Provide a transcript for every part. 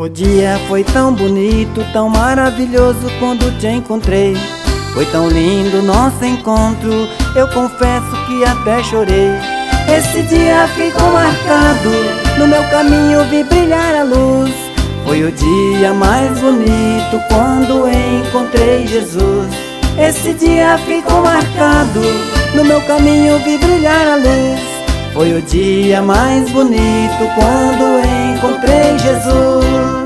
O dia foi tão bonito, tão maravilhoso quando te encontrei. Foi tão lindo nosso encontro, eu confesso que até chorei. Esse dia ficou marcado, no meu caminho vi brilhar a luz. Foi o dia mais bonito quando encontrei Jesus. Esse dia ficou marcado, no meu caminho vi brilhar a luz. Foi o dia mais bonito quando encontrei Jesus.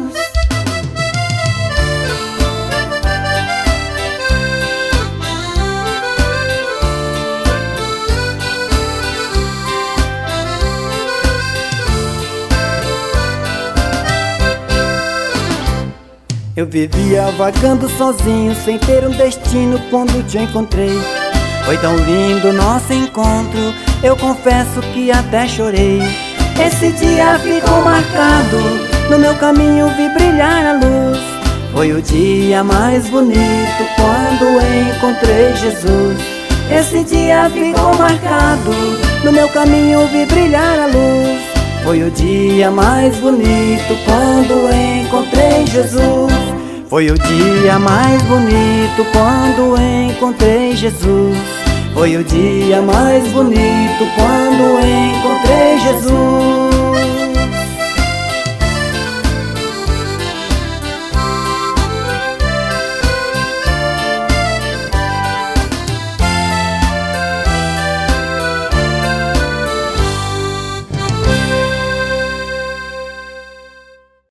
Eu vivia vagando sozinho, sem ter um destino quando te encontrei. Foi tão lindo nosso encontro, eu confesso que até chorei. Esse dia ficou marcado, no meu caminho vi brilhar a luz. Foi o dia mais bonito quando encontrei Jesus. Esse dia ficou marcado, no meu caminho vi brilhar a luz. Foi o dia mais bonito quando encontrei Jesus. Foi o dia mais bonito quando encontrei Jesus. Foi o dia mais bonito quando encontrei Jesus.